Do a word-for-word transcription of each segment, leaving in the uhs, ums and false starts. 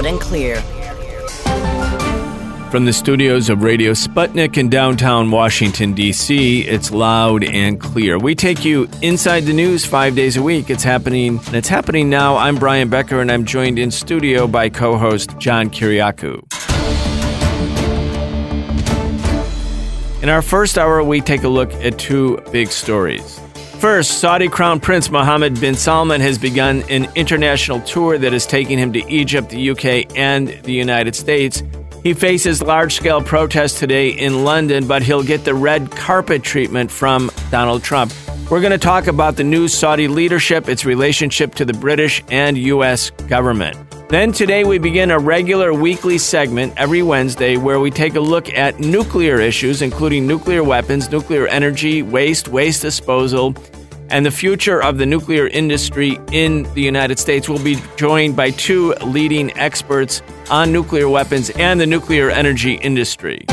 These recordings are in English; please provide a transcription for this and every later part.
Loud and clear. From the studios of Radio Sputnik in downtown Washington, D C, it's Loud and Clear. We take you inside the news five days a week. It's happening, and it's happening now. I'm Brian Becker, and I'm joined in studio by co-host John Kiriakou. In our first hour, we take a look at two big stories. First, Saudi Crown Prince Mohammed bin Salman has begun an international tour that is taking him to Egypt, the U K, and the United States. He faces large-scale protests today in London, but he'll get the red carpet treatment from Donald Trump. We're going to talk about the new Saudi leadership, its relationship to the British and U S government. Then today we begin a regular weekly segment every Wednesday where we take a look at nuclear issues, including nuclear weapons, nuclear energy, waste, waste disposal, and the future of the nuclear industry in the United States. We'll be joined by two leading experts on nuclear weapons and the nuclear energy industry.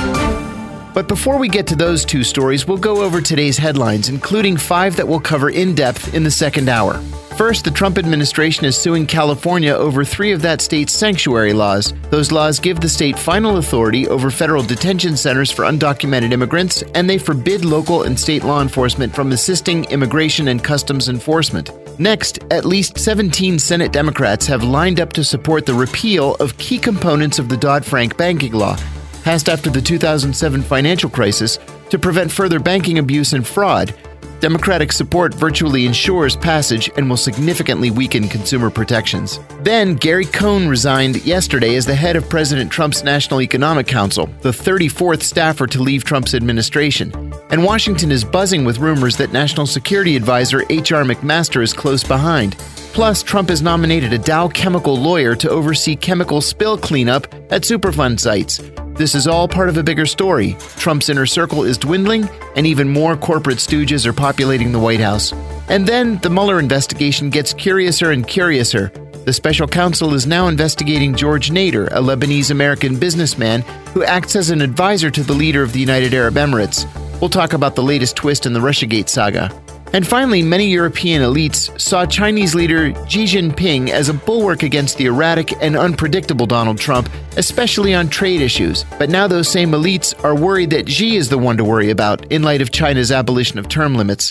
But before we get to those two stories, we'll go over today's headlines, including five that we'll cover in depth in the second hour. First, the Trump administration is suing California over three of that state's sanctuary laws. Those laws give the state final authority over federal detention centers for undocumented immigrants, and they forbid local and state law enforcement from assisting immigration and customs enforcement. Next, at least seventeen Senate Democrats have lined up to support the repeal of key components of the Dodd-Frank banking law, passed after the two thousand seven financial crisis, to prevent further banking abuse and fraud. Democratic support virtually ensures passage and will significantly weaken consumer protections. Then, Gary Cohn resigned yesterday as the head of President Trump's National Economic Council, the thirty-fourth staffer to leave Trump's administration. And Washington is buzzing with rumors that National Security Advisor H R McMaster is close behind. Plus, Trump has nominated a Dow chemical lawyer to oversee chemical spill cleanup at Superfund sites. This is all part of a bigger story. Trump's inner circle is dwindling, and even more corporate stooges are populating the White House. And then the Mueller investigation gets curiouser and curiouser. The special counsel is now investigating George Nader, a Lebanese-American businessman who acts as an advisor to the leader of the United Arab Emirates. We'll talk about the latest twist in the Russiagate saga. And finally, many European elites saw Chinese leader Xi Jinping as a bulwark against the erratic and unpredictable Donald Trump, especially on trade issues. But now those same elites are worried that Xi is the one to worry about in light of China's abolition of term limits.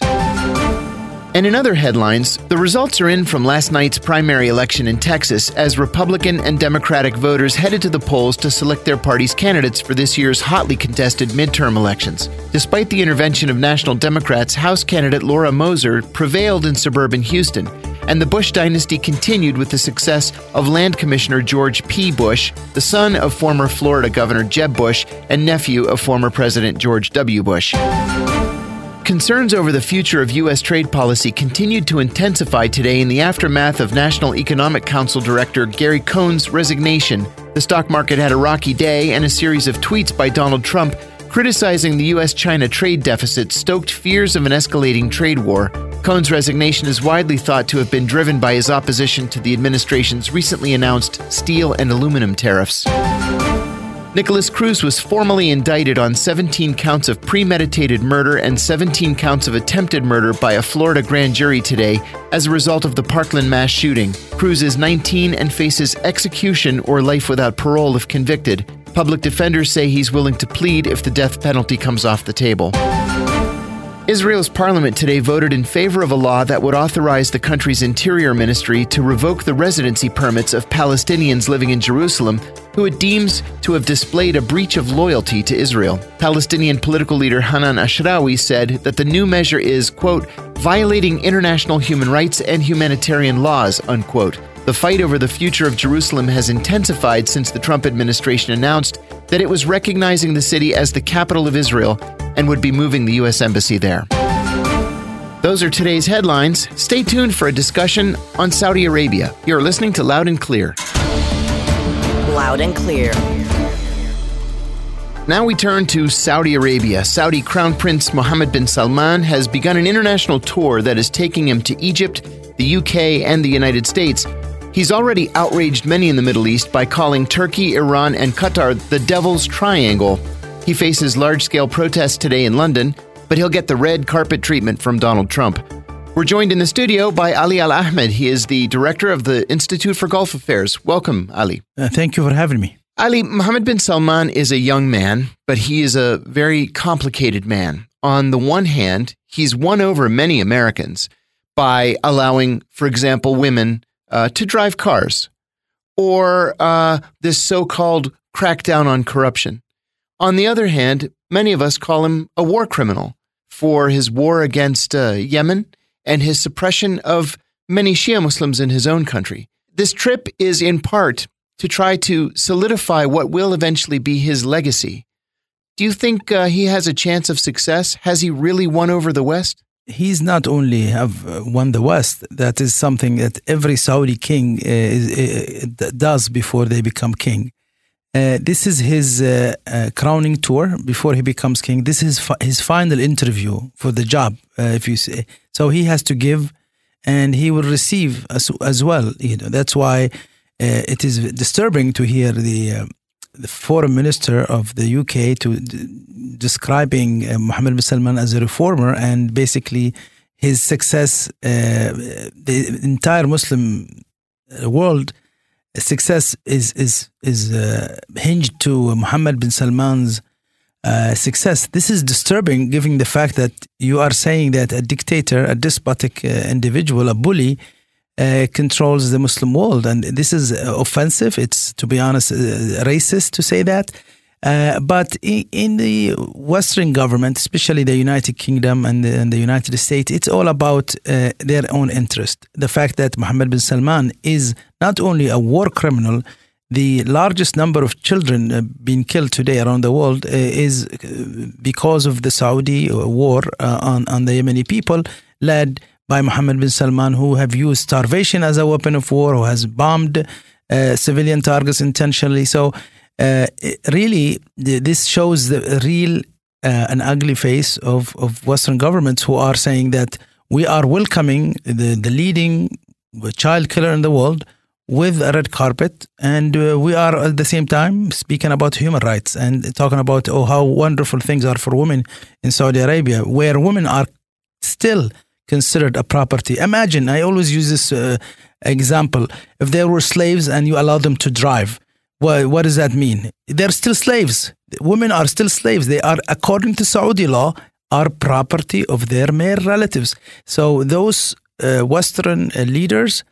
And in other headlines, the results are in from last night's primary election in Texas as Republican and Democratic voters headed to the polls to select their party's candidates for this year's hotly contested midterm elections. Despite the intervention of National Democrats, House candidate Laura Moser prevailed in suburban Houston, and the Bush dynasty continued with the success of Land Commissioner George P. Bush, the son of former Florida Governor Jeb Bush and nephew of former President George W. Bush. Concerns over the future of U S trade policy continued to intensify today in the aftermath of National Economic Council Director Gary Cohn's resignation. The stock market had a rocky day, and a series of tweets by Donald Trump criticizing the U S China trade deficit stoked fears of an escalating trade war. Cohn's resignation is widely thought to have been driven by his opposition to the administration's recently announced steel and aluminum tariffs. Nicholas Cruz was formally indicted on seventeen counts of premeditated murder and seventeen counts of attempted murder by a Florida grand jury today as a result of the Parkland mass shooting. Cruz is nineteen and faces execution or life without parole if convicted. Public defenders say he's willing to plead if the death penalty comes off the table. Israel's parliament today voted in favor of a law that would authorize the country's interior ministry to revoke the residency permits of Palestinians living in Jerusalem who it deems to have displayed a breach of loyalty to Israel. Palestinian political leader Hanan Ashrawi said that the new measure is, quote, violating international human rights and humanitarian laws, unquote. The fight over the future of Jerusalem has intensified since the Trump administration announced that it was recognizing the city as the capital of Israel and would be moving the U S embassy there. Those are today's headlines. Stay tuned for a discussion on Saudi Arabia. You're listening to Loud and Clear. Loud and Clear. Now we turn to Saudi Arabia. Saudi Crown Prince Mohammed bin Salman has begun an international tour that is taking him to Egypt, the U K, and the United States. He's already outraged many in the Middle East by calling Turkey, Iran, and Qatar the Devil's Triangle. He faces large-scale protests today in London, but he'll get the red carpet treatment from Donald Trump. We're joined in the studio by Ali Al Ahmed. He is the director of the Institute for Gulf Affairs. Welcome, Ali. Uh, thank you for having me. Ali, Mohammed bin Salman is a young man, but he is a very complicated man. On the one hand, he's won over many Americans by allowing, for example, women uh, to drive cars, or uh, this so-called crackdown on corruption. On the other hand, many of us call him a war criminal for his war against uh, Yemen and his suppression of many Shia Muslims in his own country. This trip is in part to try to solidify what will eventually be his legacy. Do you think uh, he has a chance of success? Has he really won over the West? He's not only have uh, won the West. That is something that every Saudi king uh, is, uh, does before they become king. Uh, this is his uh, uh, crowning tour before he becomes king. This is fi- his final interview for the job, uh, if you say. So he has to give, and he will receive as, as well. You know, that's why uh, it is disturbing to hear the uh, the foreign minister of the U K to d- describing uh, Mohammed bin Salman as a reformer, and basically his success, uh, the entire Muslim world. Success is is is uh, hinged to Mohammed bin Salman's uh, success. This is disturbing, given the fact that you are saying that a dictator, a despotic uh, individual, a bully, uh, controls the Muslim world, and this is offensive. It's, to be honest, uh, racist to say that. Uh, but in, in the Western government, especially the United Kingdom and the, and the United States, it's all about uh, their own interest. The fact that Mohammed bin Salman is not only a war criminal, the largest number of children uh, being killed today around the world uh, is because of the Saudi war uh, on, on the Yemeni people, led by Mohammed bin Salman, who have used starvation as a weapon of war, who has bombed uh, civilian targets intentionally. So Uh, really, this shows the real uh, and ugly face of, of Western governments who are saying that we are welcoming the, the leading child killer in the world with a red carpet, and uh, we are at the same time speaking about human rights and talking about oh how wonderful things are for women in Saudi Arabia, where women are still considered a property. Imagine, I always use this uh, example, if there were slaves and you allow them to drive. Well, what does that mean? They're still slaves. Women are still slaves. They are, according to Saudi law, are property of their male relatives. So those uh, Western uh, leaders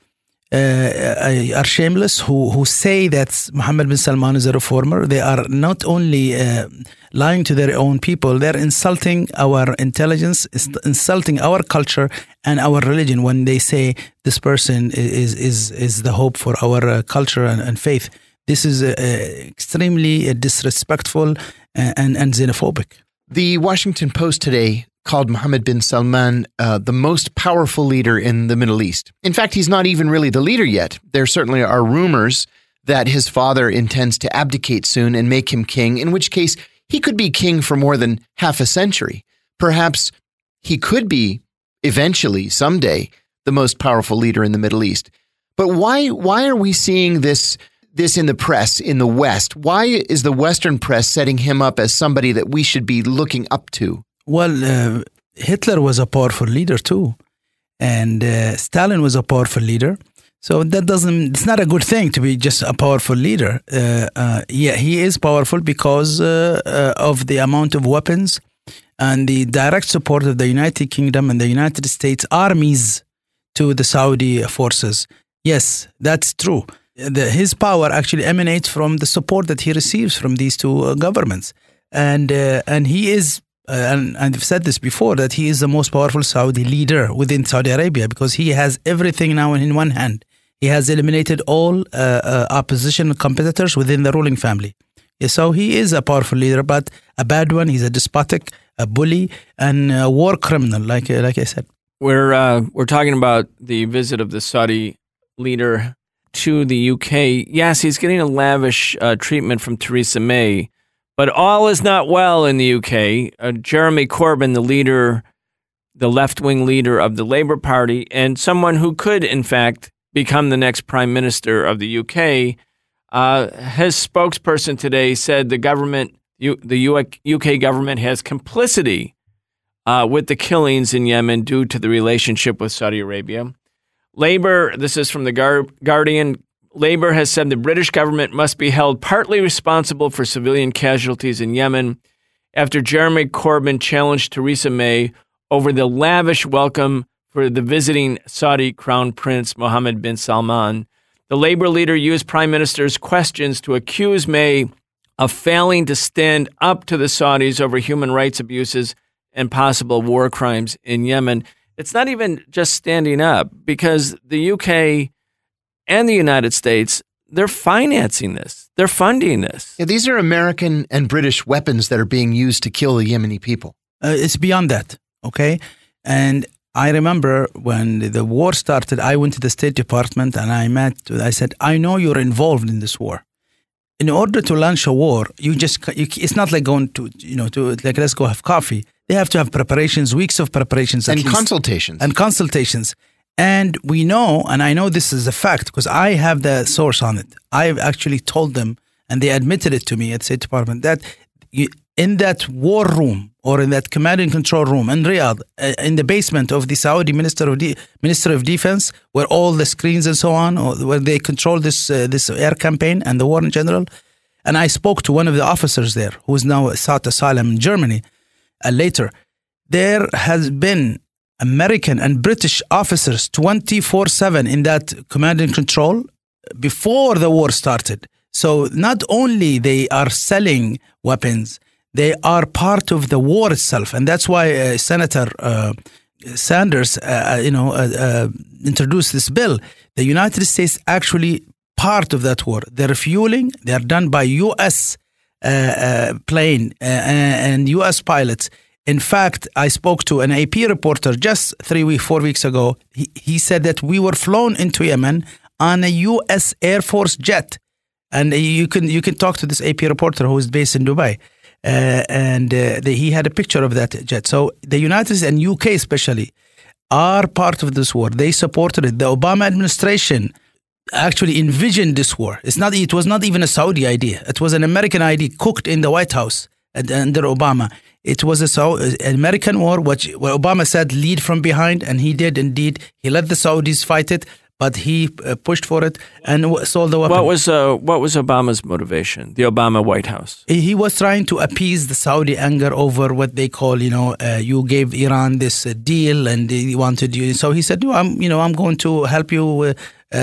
uh, are shameless who, who say that Mohammed bin Salman is a reformer. They are not only uh, lying to their own people, they're insulting our intelligence, insulting our culture and our religion when they say this person is is is the hope for our uh, culture and, and faith. This is uh, extremely uh, disrespectful and, and xenophobic. The Washington Post today called Mohammed bin Salman uh, the most powerful leader in the Middle East. In fact, he's not even really the leader yet. There certainly are rumors that his father intends to abdicate soon and make him king, in which case he could be king for more than half a century. Perhaps he could be, eventually, someday, the most powerful leader in the Middle East. But why, why are we seeing this This in the press in the West? Why is the Western press setting him up as somebody that we should be looking up to? Well, uh, Hitler was a powerful leader too, and uh, Stalin was a powerful leader. So that doesn't, it's not a good thing to be just a powerful leader. Uh, uh, yeah, he is powerful because uh, uh, of the amount of weapons and the direct support of the United Kingdom and the United States armies to the Saudi forces. Yes, that's true. The, his power actually emanates from the support that he receives from these two uh, governments, and uh, and he is, uh, and, and I've said this before, that he is the most powerful Saudi leader within Saudi Arabia because he has everything now in one hand. He has eliminated all uh, uh, opposition competitors within the ruling family. Yeah, so he is a powerful leader, but a bad one. He's a despotic, a bully, and a war criminal, like uh, like I said. We're uh, we're talking about the visit of the Saudi leader to the U K. Yes, he's getting a lavish uh, treatment from Theresa May, but all is not well in the U K. Uh, Jeremy Corbyn, the leader, the left-wing leader of the Labour Party, and someone who could, in fact, become the next prime minister of the U K, uh, his spokesperson today said the government, U, the U K government has complicity uh, with the killings in Yemen due to the relationship with Saudi Arabia. Labor, this is from the Gar- Guardian, Labor has said the British government must be held partly responsible for civilian casualties in Yemen after Jeremy Corbyn challenged Theresa May over the lavish welcome for the visiting Saudi Crown Prince Mohammed bin Salman. The Labor leader used Prime Minister's questions to accuse May of failing to stand up to the Saudis over human rights abuses and possible war crimes in Yemen. It's not even just standing up, because the U K and the United States, they're financing this. They're funding this. Yeah, these are American and British weapons that are being used to kill the Yemeni people. Uh, it's beyond that, okay? And I remember when the war started, I went to the State Department and I met, I said, I know you're involved in this war. In order to launch a war, you just, you, it's not like going to, you know, to like, let's go have coffee. They have to have preparations, weeks of preparations. And at least, consultations. And consultations. And we know, and I know this is a fact because I have the source on it. I've actually told them, and they admitted it to me at State Department, that you, in that war room or in that command and control room in Riyadh, uh, in the basement of the Saudi Minister of De- Minister of Defense, where all the screens and so on, or where they control this uh, this air campaign and the war in general. And I spoke to one of the officers there, who is now sought asylum in Germany. Uh, later, there has been American and British officers twenty-four seven in that command and control before the war started. So not only they are selling weapons, they are part of the war itself. And that's why uh, Senator uh, Sanders, uh, you know, uh, uh, introduced this bill. The United States actually part of that war. They're fueling, they're done by U S uh, uh, plane uh, and U S pilots. In fact, I spoke to an A P reporter just three weeks, four weeks ago. He, he said that we were flown into Yemen on a U S Air Force jet. And you can you can talk to this A P reporter who is based in Dubai. Uh, and uh, the, he had a picture of that jet. So the United States and U K especially are part of this war. They supported it. The Obama administration actually envisioned this war. It's not. It was not even a Saudi idea. It was an American idea cooked in the White House under Obama. It was a so, an American war, which where Obama said lead from behind, and he did indeed. He let the Saudis fight it, but he uh, pushed for it and sold the weapon. What was uh, what was Obama's motivation? The Obama White House. He was trying to appease the Saudi anger over what they call, you know, uh, you gave Iran this uh, deal, and they wanted you. So he said, "No, I'm, you know, I'm going to help you uh,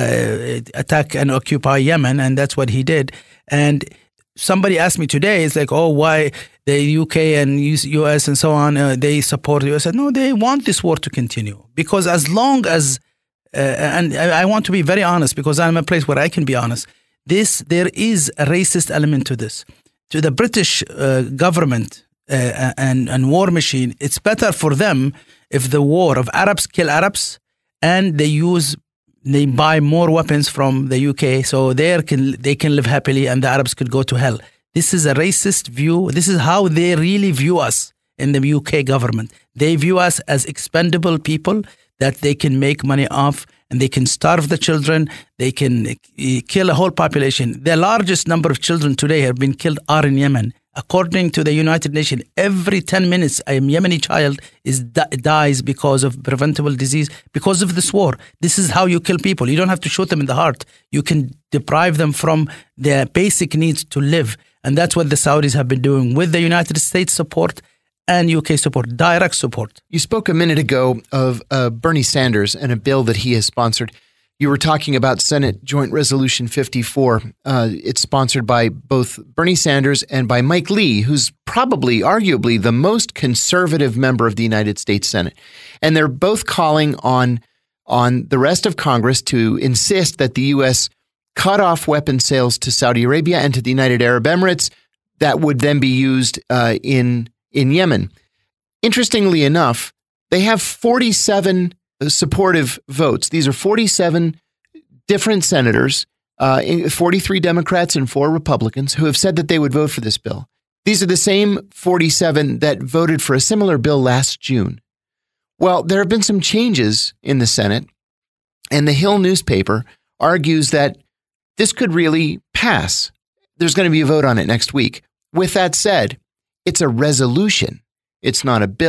uh, attack and occupy Yemen," and that's what he did. And somebody asked me today, it's like, oh, why the U K and U S and so on, uh, they support you? I said, no, they want this war to continue. Because as long as, uh, and I want to be very honest, because I'm a place where I can be honest, this there is a racist element to this. To the British uh, government uh, and, and war machine, it's better for them if the war of Arabs kill Arabs and they use They buy more weapons from the U K, so they can they can live happily, and the Arabs could go to hell. This is a racist view. This is how they really view us in the U K government. They view us as expendable people that they can make money off, and they can starve the children. They can kill a whole population. The largest number of children today have been killed are in Yemen. According to the United Nations, every ten minutes, a Yemeni child is dies because of preventable disease, because of this war. This is how you kill people. You don't have to shoot them in the heart. You can deprive them from their basic needs to live. And that's what the Saudis have been doing with the United States support and U K support, direct support. You spoke a minute ago of uh, Bernie Sanders and a bill that he has sponsored. You were talking about Senate Joint Resolution fifty-four. Uh, it's sponsored by both Bernie Sanders and by Mike Lee, who's probably, arguably, the most conservative member of the United States Senate. And they're both calling on, on the rest of Congress to insist that the U S cut off weapon sales to Saudi Arabia and to the United Arab Emirates that would then be used uh, in, in Yemen. Interestingly enough, they have forty-seven supportive votes. These are forty-seven different senators, uh, forty-three Democrats and four Republicans, who have said that they would vote for this bill. These are the same forty-seven that voted for a similar bill last June. Well, there have been some changes in the Senate, and the Hill newspaper argues that this could really pass. There's going to be a vote on it next week. With that said, it's a resolution. It's not a bill.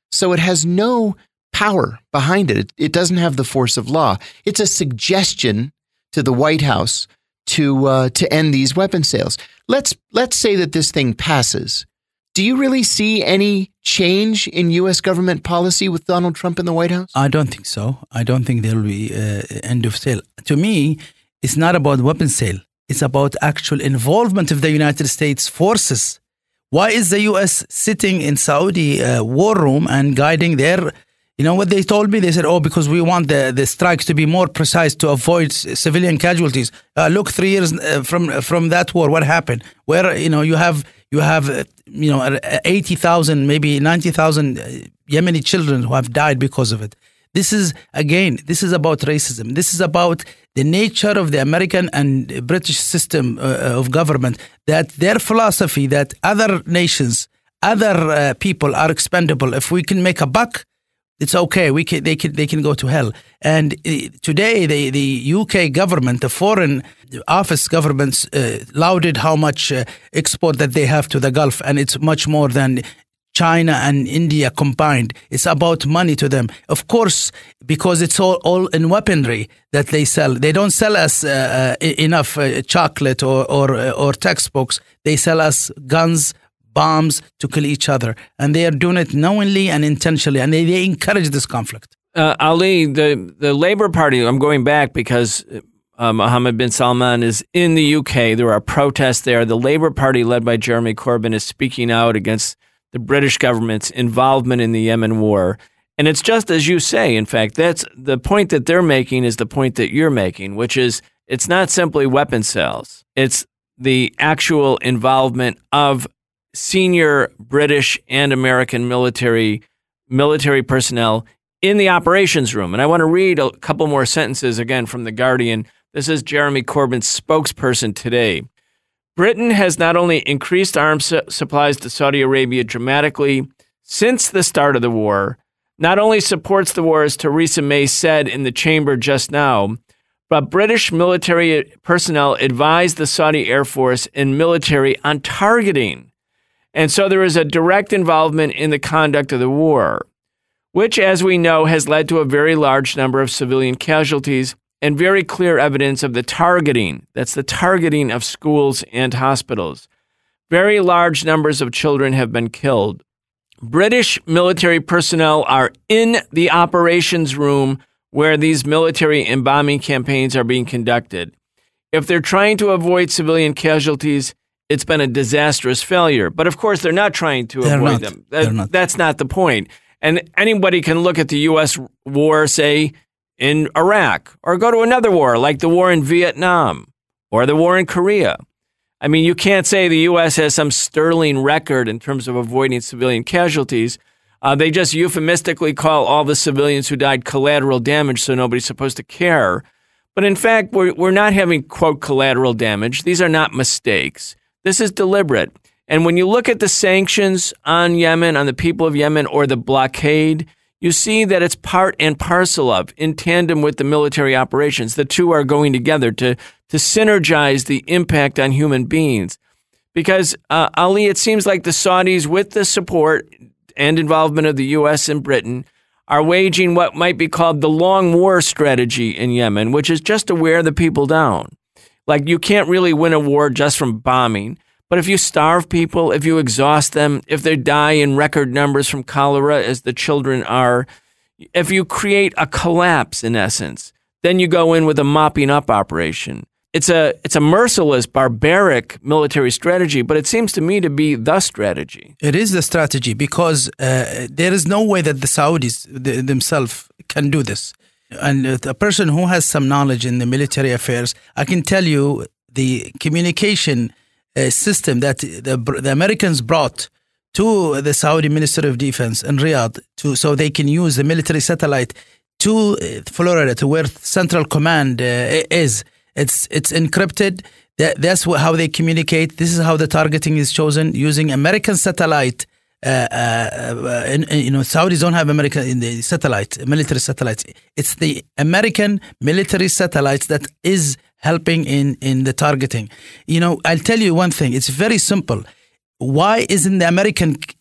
So it has no power behind it. It, it doesn't have the force of law. It's a suggestion to the White House to uh, to end these weapon sales. Let's let's say that this thing passes. Do you really see any change in U S government policy with Donald Trump in the White House? I don't think so. I don't think there will be uh, end of sale. To me, it's not about weapon sale. It's about actual involvement of the United States forces. Why is the U S sitting in Saudi uh, war room and guiding their, you know what they told me? They said, oh, because we want the, the strikes to be more precise to avoid civilian casualties. Uh, look, three years uh, from from that war, what happened? Where, you know, you have, you have uh, you know, eighty thousand, maybe ninety thousand Yemeni children who have died because of it. This is, again, this is about racism. This is about the nature of the American and British system uh, of government, that their philosophy that other nations, other uh, people are expendable. If we can make a buck, it's okay. We can, they can, they can go to hell. And uh, today, the, the U K government, the foreign office governments, uh, lauded how much uh, export that they have to the Gulf, and it's much more than China and India combined. It's about money to them. Of course, because it's all, all in weaponry that they sell. They don't sell us uh, uh, enough uh, chocolate or, or, uh, or textbooks. They sell us guns, bombs to kill each other. And they are doing it knowingly and intentionally. And they, they encourage this conflict. Uh, Ali, the, the Labour Party, I'm going back because uh, Mohammed bin Salman is in the U K. There are protests there. The Labour Party, led by Jeremy Corbyn, is speaking out against the British government's involvement in the Yemen war. And it's just as you say. In fact, that's the point that they're making is the point that you're making, which is it's not simply weapon sales. It's the actual involvement of senior British and American military military personnel in the operations room. And I want to read a couple more sentences again from The Guardian. This is Jeremy Corbyn's spokesperson today. Britain has not only increased arms su- supplies to Saudi Arabia dramatically since the start of the war, not only supports the war, as Theresa May said in the chamber just now, but British military personnel advised the Saudi Air Force and military on targeting. And so there is a direct involvement in the conduct of the war, which, as we know, has led to a very large number of civilian casualties and very clear evidence of the targeting. That's the targeting of schools and hospitals. Very large numbers of children have been killed. British military personnel are in the operations room where these military and bombing campaigns are being conducted. If they're trying to avoid civilian casualties, it's been a disastrous failure. But of course, they're not trying to they're avoid not. them. That, not. That's not the point. And anybody can look at the U S war, say, in Iraq, or go to another war like the war in Vietnam or the war in Korea. I mean, you can't say the U S has some sterling record in terms of avoiding civilian casualties. Uh, they just euphemistically call all the civilians who died collateral damage, so nobody's supposed to care. But in fact, we're, we're not having, quote, collateral damage. These are not mistakes. This is deliberate. And when you look at the sanctions on Yemen, on the people of Yemen, or the blockade, you see that it's part and parcel of, in tandem with the military operations. The two are going together to, to synergize the impact on human beings. Because, uh, Ali, it seems like the Saudis, with the support and involvement of the U S and Britain, are waging what might be called the long war strategy in Yemen, which is just to wear the people down. Like, you can't really win a war just from bombing. But if you starve people, if you exhaust them, if they die in record numbers from cholera, as the children are, if you create a collapse, in essence, then you go in with a mopping up operation. It's a it's a merciless, barbaric military strategy, but it seems to me to be the strategy. It is the strategy because uh, there is no way that the Saudis th- themselves can do this. And uh, a person who has some knowledge in the military affairs, I can tell you the communication uh, system that the, the Americans brought to the Saudi Minister of Defense in Riyadh to so they can use the military satellite to Florida, to where Central Command uh, is. It's it's encrypted. That, that's what, how they communicate. This is how the targeting is chosen using American satellite. Uh, uh, and, and, you know, Saudis don't have American in the satellite, military satellites. It's the American military satellites that is helping in, in the targeting. You know, I'll tell you one thing. It's very simple. Why isn't the American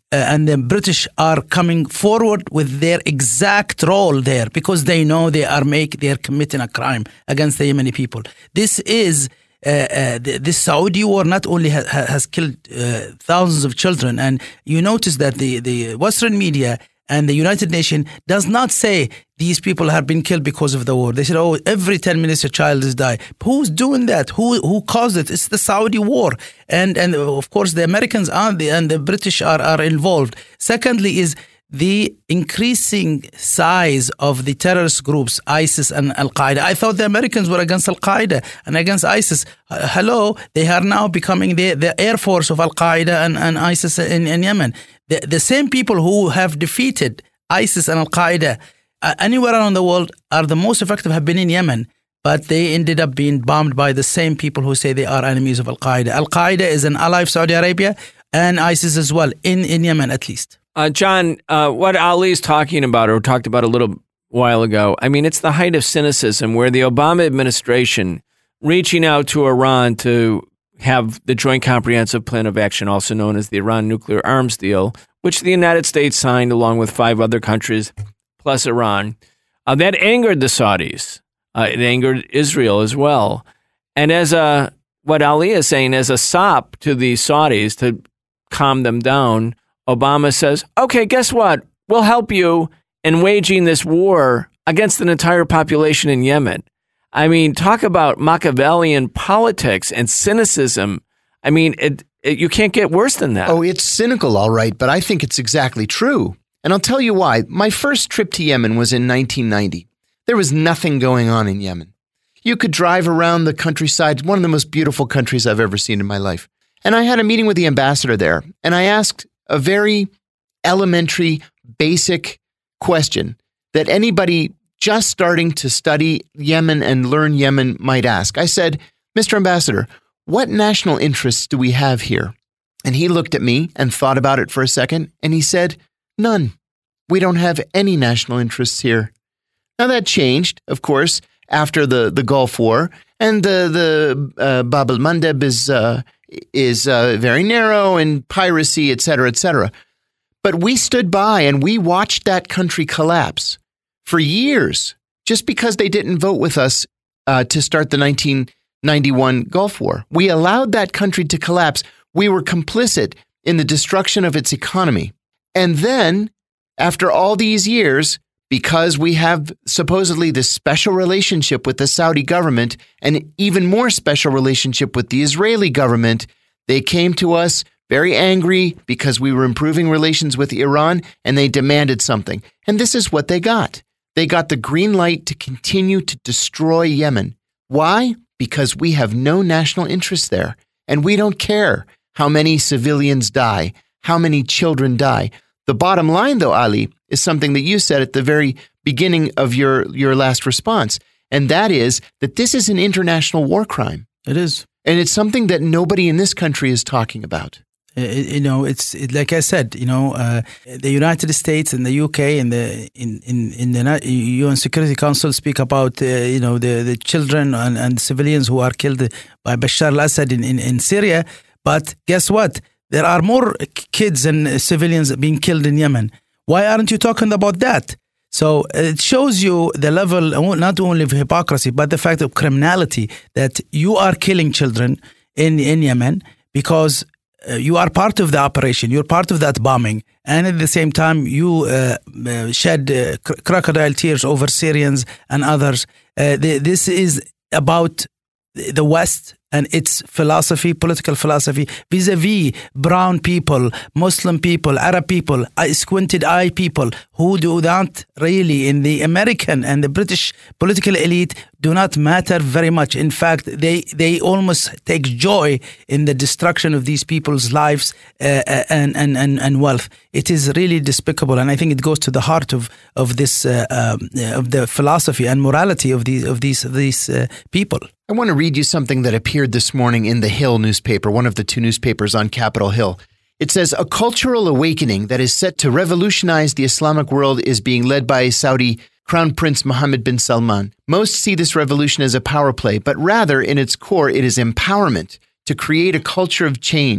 uh, and the British are coming forward with their exact role there because they know they are make they are committing a crime against the Yemeni people. This is uh, uh, the, the Saudi war not only ha- has killed uh, thousands of children, and you notice that the the Western media and the United Nations does not say these people have been killed because of the war. They said, oh, every ten minutes a child is dying. Who's doing that? Who who caused it? It's the Saudi war. And and of course the Americans are the, and the British are, are involved. Secondly is the increasing size of the terrorist groups, ISIS and Al-Qaeda. I thought the Americans were against Al-Qaeda and against ISIS. Uh, hello, they are now becoming the, the air force of Al-Qaeda and, and ISIS in, in Yemen. The, the same people who have defeated ISIS and Al-Qaeda uh, anywhere around the world are the most effective have been in Yemen, but they ended up being bombed by the same people who say they are enemies of Al-Qaeda. Al-Qaeda is an ally of Saudi Arabia and ISIS as well, in, in Yemen at least. Uh, John, uh, what Ali is talking about or talked about a little while ago, I mean, it's the height of cynicism where the Obama administration reaching out to Iran to have the Joint Comprehensive Plan of Action, also known as the Iran nuclear arms deal, which the United States signed along with five other countries, plus Iran. Uh, that angered the Saudis. Uh, it angered Israel as well. And as a, what Ali is saying, as a sop to the Saudis to calm them down, Obama says, okay, guess what? We'll help you in waging this war against an entire population in Yemen. I mean, talk about Machiavellian politics and cynicism. I mean, it, it, you can't get worse than that. Oh, it's cynical, all right, but I think it's exactly true. And I'll tell you why. My first trip to Yemen was in nineteen ninety. There was nothing going on in Yemen. You could drive around the countryside, one of the most beautiful countries I've ever seen in my life. And I had a meeting with the ambassador there, and I asked a very elementary, basic question that anybody just starting to study Yemen and learn Yemen might ask. I said, Mister Ambassador, what national interests do we have here? And he looked at me and thought about it for a second, and he said, none. We don't have any national interests here. Now that changed, of course, after the, the Gulf War, and the, the uh, Bab el-Mandeb is, uh, is uh, very narrow, and piracy, et cetera, et cetera. But we stood by and we watched that country collapse for years, just because they didn't vote with us uh, to start the nineteen ninety-one Gulf War. We allowed that country to collapse. We were complicit in the destruction of its economy. And then, after all these years, because we have supposedly this special relationship with the Saudi government and even more special relationship with the Israeli government, they came to us very angry because we were improving relations with Iran, and they demanded something. And this is what they got. They got the green light to continue to destroy Yemen. Why? Because we have no national interest there, and we don't care how many civilians die, how many children die. The bottom line, though, Ali, is something that you said at the very beginning of your, your last response, and that is that this is an international war crime. It is. And it's something that nobody in this country is talking about. You know, it's it, like I said. You know, uh, the United States and the U K and the in in, in the U N Security Council speak about uh, you know the, the children and, and civilians who are killed by Bashar al-Assad in, in, in Syria. But guess what? There are more kids and civilians being killed in Yemen. Why aren't you talking about that? So it shows you the level not only of hypocrisy but the fact of criminality that you are killing children in in Yemen because. Uh, you are part of the operation. You're part of that bombing. And at the same time, you uh, uh, shed uh, cr- crocodile tears over Syrians and others. Uh, the, this is about the West and its philosophy, political philosophy, vis-a-vis brown people, Muslim people, Arab people, squinted eye people who do not really, in the American and the British political elite, do not matter very much. In fact, they they almost take joy in the destruction of these people's lives uh, and, and, and, and wealth. It is really despicable, and I think it goes to the heart of of this uh, um, of the philosophy and morality of these of these of these uh, people. I want to read you something that appeared this morning in the Hill newspaper, one of the two newspapers on Capitol Hill. It says, a cultural awakening that is set to revolutionize the Islamic world is being led by Saudi Crown Prince Mohammed bin Salman. Most see this revolution as a power play, but rather in its core, it is empowerment to create a culture of change.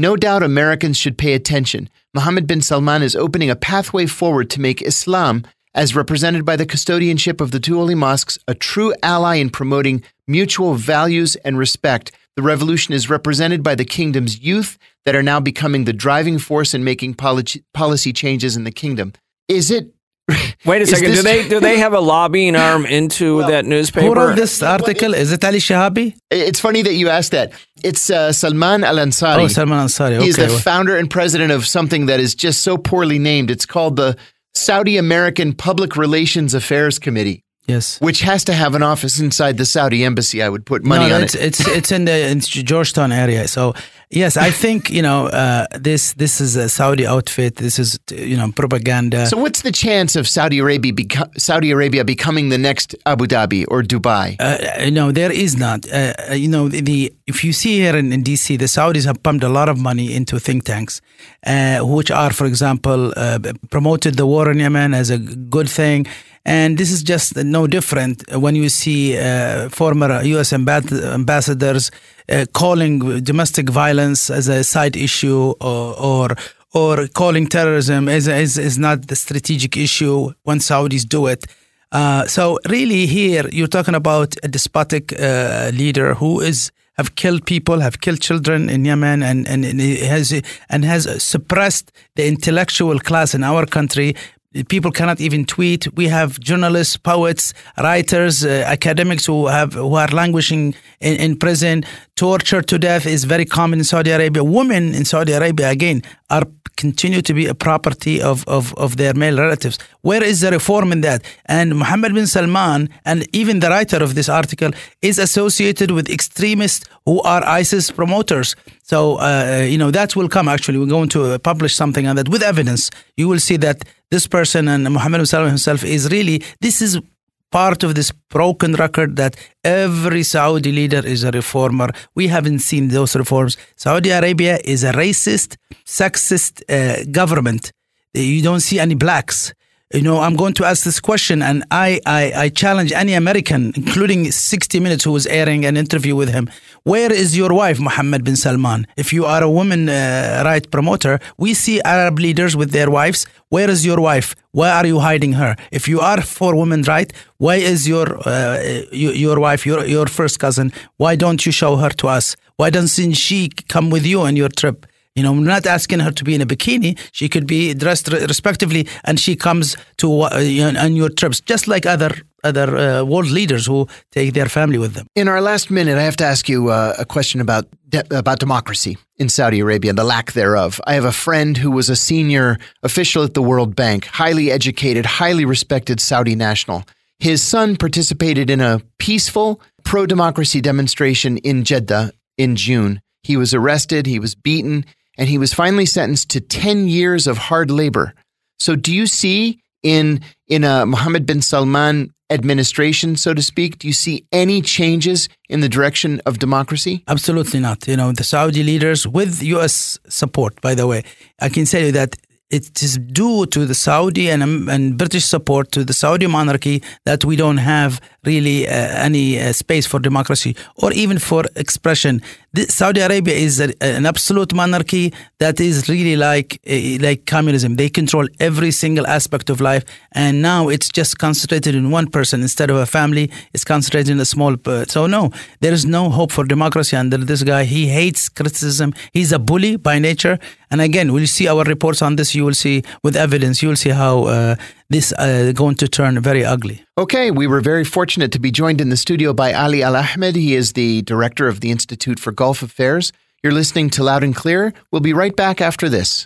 No doubt Americans should pay attention. Mohammed bin Salman is opening a pathway forward to make Islam, as represented by the custodianship of the two holy mosques, a true ally in promoting mutual values and respect. The revolution is represented by the kingdom's youth that are now becoming the driving force in making policy, policy changes in the kingdom. Is it... Wait a second. This, do they do they have a lobbying arm into well, that newspaper? Who wrote this article? Is it Ali Shahabi? It's funny that you asked that. It's uh, Salman Al-Ansari. Oh, Salman Ansari. Okay. He's the founder and president of something that is just so poorly named. It's called the Saudi American Public Relations Affairs Committee. Yes, which has to have an office inside the Saudi embassy. I would put money no, on it's, it. It's it's in the in Georgetown area. So yes, I think you know uh, this this is a Saudi outfit. This is you know propaganda. So what's the chance of Saudi Arabia beco- Saudi Arabia becoming the next Abu Dhabi or Dubai? Uh, no, there is not. Uh, you know the, the if you see here in, in D C, the Saudis have pumped a lot of money into think tanks, uh, which are, for example, uh, promoted the war in Yemen as a good thing. And this is just no different when you see uh, former U S ambas- ambassadors uh, calling domestic violence as a side issue, or or, or calling terrorism as, as is not the strategic issue when Saudis do it. Uh, so really here you're talking about a despotic uh, leader who is have killed people, have killed children in Yemen, and and, and has and has suppressed the intellectual class in our country. People cannot even tweet. We have journalists, poets, writers, uh, academics who have who are languishing in, in prison. Torture to death is very common in Saudi Arabia. Women in Saudi Arabia, again, are continue to be a property of, of, of their male relatives. Where is the reform in that? And Mohammed bin Salman, and even the writer of this article, is associated with extremists who are ISIS promoters. So, uh, you know, that will come, actually. We're going to publish something on that with evidence. You will see that this person and Mohammed bin Salman himself is really, this is part of this broken record that every Saudi leader is a reformer. We haven't seen those reforms. Saudi Arabia is a racist, sexist uh, government. You don't see any blacks. You know, I'm going to ask this question, and I, I, I challenge any American, including sixty minutes, who was airing an interview with him. Where is your wife, Mohammed bin Salman? If you are a woman uh, right promoter, we see Arab leaders with their wives. Where is your wife? Why are you hiding her? If you are for women right, why is your uh, your wife, your your first cousin, why don't you show her to us? Why doesn't she come with you on your trip? You know, we're not asking her to be in a bikini. She could be dressed respectively, and she comes to uh, on your trips, just like other other uh, world leaders who take their family with them. In our last minute, I have to ask you uh, a question about de- about democracy in Saudi Arabia and the lack thereof. I have a friend who was a senior official at the World Bank, highly educated, highly respected Saudi national. His son participated in a peaceful pro-democracy demonstration in Jeddah in June. He was arrested, he was beaten, and he was finally sentenced to ten years of hard labor. So do you see in in a Mohammed bin Salman administration, so to speak, do you see any changes in the direction of democracy? Absolutely not. You know, the Saudi leaders, with U S support, by the way, I can tell you that it is due to the Saudi and, um, and British support to the Saudi monarchy that we don't have really uh, any uh, space for democracy or even for expression. The, Saudi Arabia is a, an absolute monarchy that is really like uh, like communism. They control every single aspect of life, and now it's just concentrated in one person instead of a family. It's concentrated in a small. Uh, so no, there is no hope for democracy under this guy. He hates criticism. He's a bully by nature. And again, we'll see our reports on this. You will see with evidence. You will see how uh, this uh, going to turn very ugly. Okay, we were very fortunate to be joined in the studio by Ali Al-Ahmed. He is the director of the Institute for Gulf Affairs. You're listening to Loud and Clear. We'll be right back after this.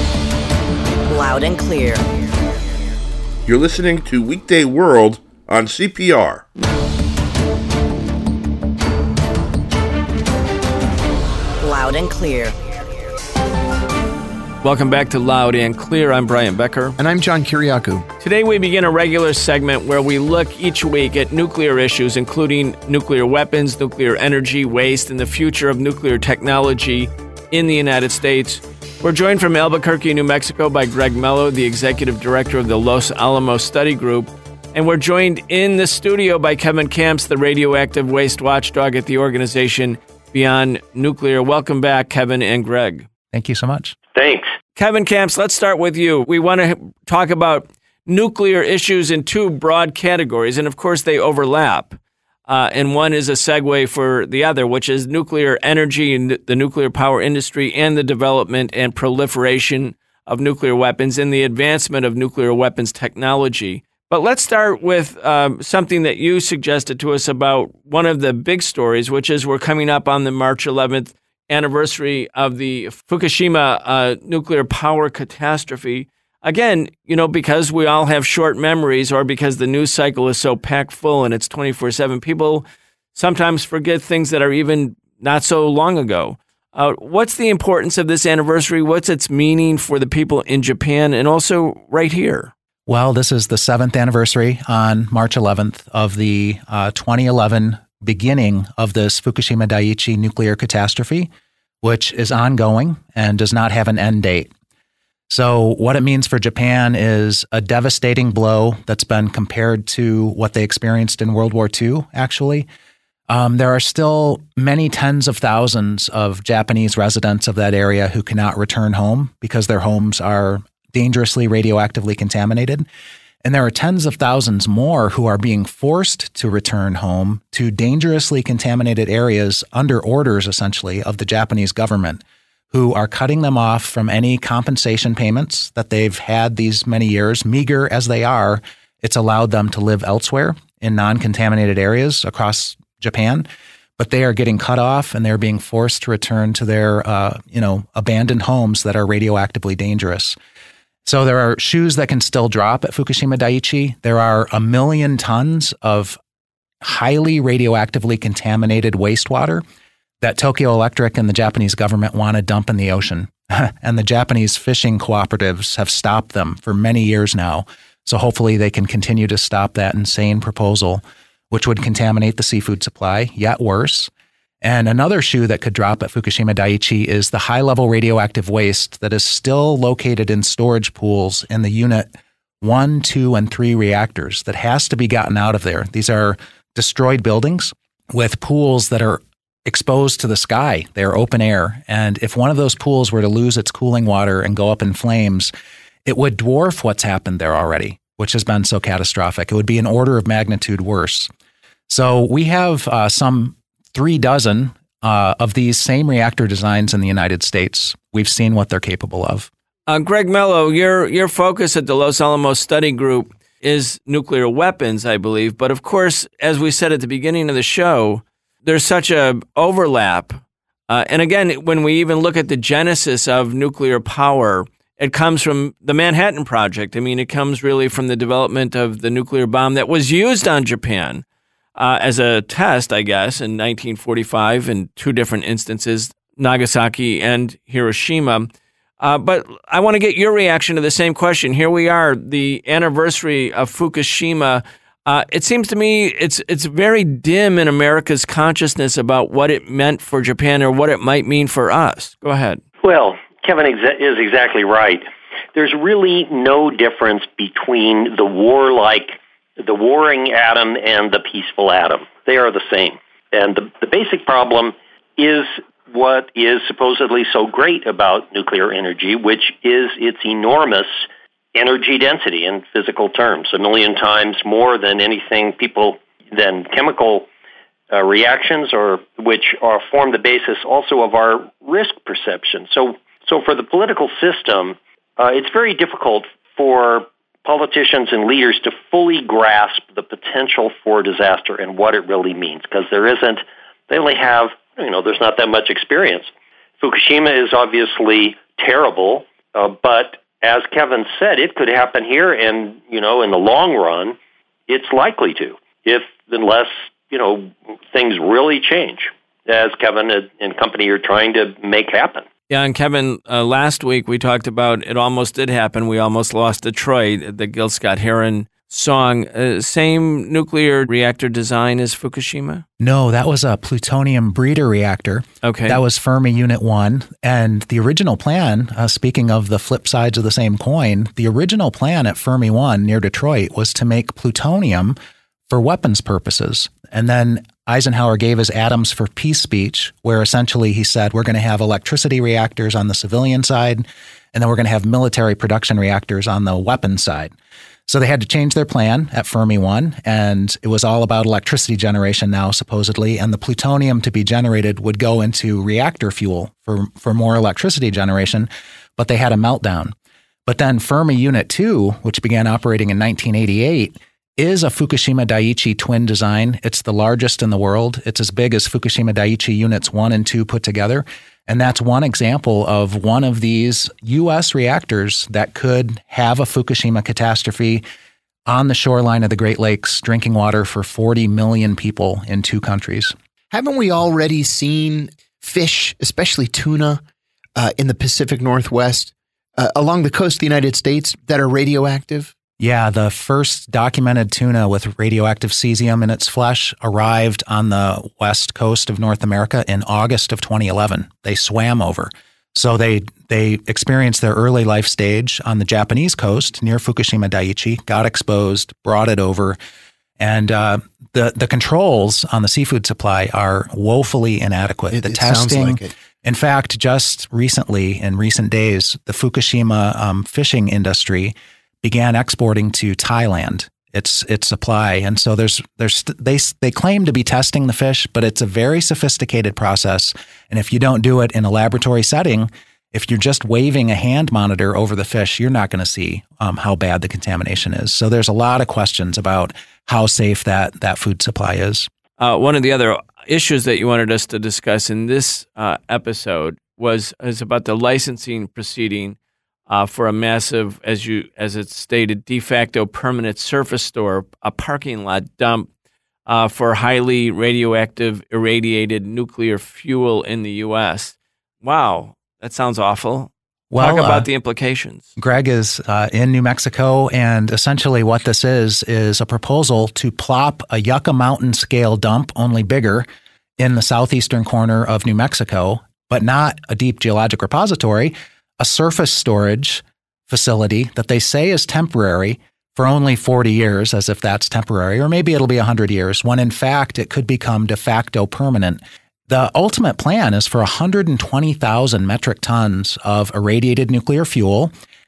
Loud and Clear. You're listening to Weekday World on C P R. Loud and Clear. Welcome back to Loud and Clear. I'm Brian Becker. And I'm John Kiriakou. Today we begin a regular segment where we look each week at nuclear issues, including nuclear weapons, nuclear energy, waste, and the future of nuclear technology in the United States. We're joined from Albuquerque, New Mexico by Greg Mello, the executive director of the Los Alamos Study Group. And we're joined in the studio by Kevin Camps, the radioactive waste watchdog at the organization Beyond Nuclear. Welcome back, Kevin and Greg. Thank you so much. Thanks. Kevin Kamps, let's start with you. We want to talk about nuclear issues in two broad categories, and of course they overlap. Uh, and one is a segue for the other, which is nuclear energy and the nuclear power industry and the development and proliferation of nuclear weapons and the advancement of nuclear weapons technology. But let's start with um, something that you suggested to us about one of the big stories, which is we're coming up on the March eleventh anniversary of the Fukushima uh, nuclear power catastrophe. Again, you know, because we all have short memories or because the news cycle is so packed full and it's twenty-four seven, people sometimes forget things that are even not so long ago. Uh, what's the importance of this anniversary? What's its meaning for the people in Japan and also right here? Well, this is the seventh anniversary on March eleventh of the uh, twenty eleven beginning of this Fukushima Daiichi nuclear catastrophe, which is ongoing and does not have an end date. So what it means for Japan is a devastating blow that's been compared to what they experienced in World War Two, actually. Um, there are still many tens of thousands of Japanese residents of that area who cannot return home because their homes are dangerously radioactively contaminated. And there are tens of thousands more who are being forced to return home to dangerously contaminated areas under orders, essentially, of the Japanese government, who are cutting them off from any compensation payments that they've had these many years. Meager as they are, it's allowed them to live elsewhere in non-contaminated areas across Japan, but they are getting cut off and they're being forced to return to their, uh, you know, abandoned homes that are radioactively dangerous. So there are shoes that can still drop at Fukushima Daiichi. There are a million tons of highly radioactively contaminated wastewater that Tokyo Electric and the Japanese government want to dump in the ocean. And the Japanese fishing cooperatives have stopped them for many years now. So hopefully they can continue to stop that insane proposal, which would contaminate the seafood supply, yet worse. And another shoe that could drop at Fukushima Daiichi is the high-level radioactive waste that is still located in storage pools in the unit one, two, and three reactors that has to be gotten out of there. These are destroyed buildings with pools that are exposed to the sky. They're open air. And if one of those pools were to lose its cooling water and go up in flames, it would dwarf what's happened there already, which has been so catastrophic. It would be an order of magnitude worse. So we have uh, some three dozen uh, of these same reactor designs in the United States. We've seen what they're capable of. Uh, Greg Mello, your your focus at the Los Alamos Study Group is nuclear weapons, I believe. But of course, as we said at the beginning of the show, there's such a overlap. Uh, and again, when we even look at the genesis of nuclear power, it comes from the Manhattan Project. I mean, it comes really from the development of the nuclear bomb that was used on Japan uh, as a test, I guess, in nineteen forty-five in two different instances, Nagasaki and Hiroshima. Uh, but I want to get your reaction to the same question. Here we are, the anniversary of Fukushima. Uh, it seems to me it's it's very dim in America's consciousness about what it meant for Japan or what it might mean for us. Go ahead. Well, Kevin exa- is exactly right. There's really no difference between the warlike, the warring atom and the peaceful atom. They are the same. And the, the basic problem is what is supposedly so great about nuclear energy, which is its enormous energy density in physical terms, a million times more than anything people, than chemical uh, reactions, or which are form the basis also of our risk perception. So, so for the political system, uh, it's very difficult for politicians and leaders to fully grasp the potential for disaster and what it really means, because there isn't, they only have, you know, there's not that much experience. Fukushima is obviously terrible, uh, but as Kevin said, it could happen here, and, you know, in the long run, it's likely to, if, unless, you know, things really change, as Kevin and company are trying to make happen. Yeah, and Kevin, uh, last week we talked about it almost did happen. We almost lost Detroit, the Gil Scott-Heron song. Uh, same nuclear reactor design as Fukushima? No, that was a plutonium breeder reactor. Okay. That was Fermi Unit one. And the original plan, uh, speaking of the flip sides of the same coin, the original plan at Fermi one near Detroit was to make plutonium for weapons purposes. And then Eisenhower gave his Atoms for Peace speech, where essentially he said, we're going to have electricity reactors on the civilian side, and then we're going to have military production reactors on the weapons side. So they had to change their plan at Fermi one, and it was all about electricity generation now, supposedly, and the plutonium to be generated would go into reactor fuel for, for more electricity generation, but they had a meltdown. But then Fermi Unit two, which began operating in nineteen eighty-eight, is a Fukushima Daiichi twin design. It's the largest in the world. It's as big as Fukushima Daiichi Units one and two put together. And that's one example of one of these U S reactors that could have a Fukushima catastrophe on the shoreline of the Great Lakes, drinking water for forty million people in two countries. Haven't we already seen fish, especially tuna, uh, in the Pacific Northwest, uh, along the coast of the United States that are radioactive? Yeah, the first documented tuna with radioactive cesium in its flesh arrived on the west coast of North America in August of twenty eleven. They swam over. So they they experienced their early life stage on the Japanese coast near Fukushima Daiichi, got exposed, brought it over, and uh, the the controls on the seafood supply are woefully inadequate. It, the it testing, sounds like it. In fact, just recently, in recent days, the Fukushima um, fishing industry began exporting to Thailand its its supply, and so there's there's they they claim to be testing the fish, but it's a very sophisticated process. And if you don't do it in a laboratory setting, if you're just waving a hand monitor over the fish, you're not going to see um, how bad the contamination is. So there's a lot of questions about how safe that that food supply is. Uh, one of the other issues that you wanted us to discuss in this uh, episode was is about the licensing proceeding Uh, for a massive, as you as it's stated, de facto permanent surface store, a parking lot dump uh, for highly radioactive irradiated nuclear fuel in the U S. Wow, that sounds awful. Well, Talk about uh, the implications. Greg is uh, in New Mexico, and essentially what this is is a proposal to plop a Yucca Mountain scale dump, only bigger, in the southeastern corner of New Mexico, but not a deep geologic repository, a surface storage facility that they say is temporary for only forty years, as if that's temporary, or maybe it'll be one hundred years, when in fact it could become de facto permanent. The ultimate plan is for one hundred twenty thousand metric tons of irradiated nuclear fuel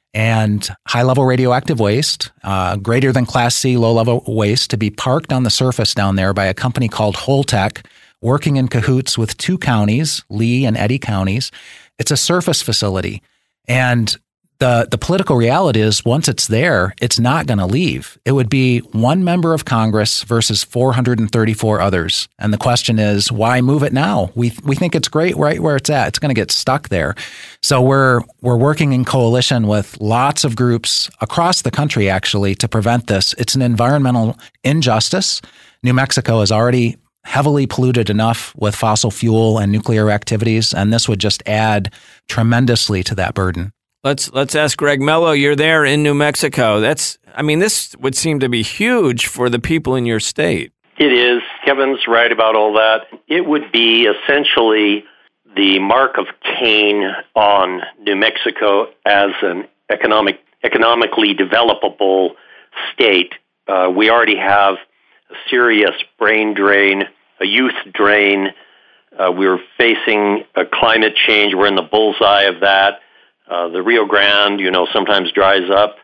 and high-level radioactive waste, uh, greater than Class C low-level waste, to be parked on the surface down there by a company called Holtec, working in cahoots with two counties, Lee and Eddy counties. It's a surface facility. And the the political reality is once it's there, it's not going to leave. It would be one member of Congress versus four hundred thirty-four others. And the question is, why move it now? We we think it's great right where it's at. It's going to get stuck there. So we're we're working in coalition with lots of groups across the country, actually, to prevent this. It's an environmental injustice. New Mexico is already heavily polluted enough with fossil fuel and nuclear activities, and this would just add tremendously to that burden. Let's let's ask Greg Mello. You're there in New Mexico. That's I mean, this would seem to be huge for the people in your state. It is. Kevin's right about all that. It would be essentially the mark of Cain on New Mexico as an economic, economically developable state. Uh, we already have a serious brain drain, a youth drain. Uh, we're facing a climate change. We're in the bullseye of that. Uh, the Rio Grande, you know, sometimes dries up,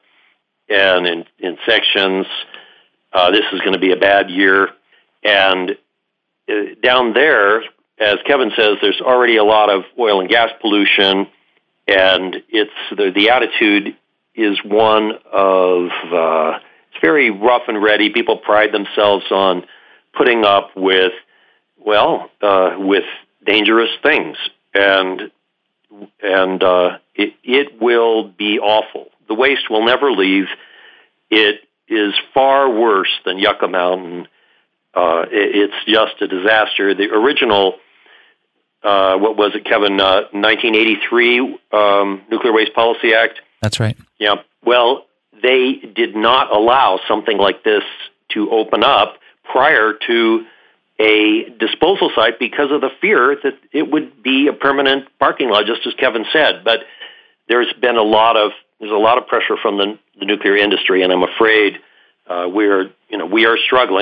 and in, in sections, uh, this is going to be a bad year. And uh, down there, as Kevin says, there's already a lot of oil and gas pollution, and it's the, the attitude is one of uh, it's very rough and ready. People pride themselves on putting up with, well, uh, with dangerous things, and and uh, it, it will be awful. The waste will never leave. It is far worse than Yucca Mountain. Uh, it, it's just a disaster. The original, uh, what was it, Kevin, uh, nineteen eighty-three um, Nuclear Waste Policy Act? That's right. Yeah. Well, they did not allow something like this to open up prior to a disposal site because of the fear that it would be a permanent parking lot, just as Kevin said. But there's been a lot of there's a lot of pressure from the, the nuclear industry, and I'm afraid uh, we're you know we are struggling with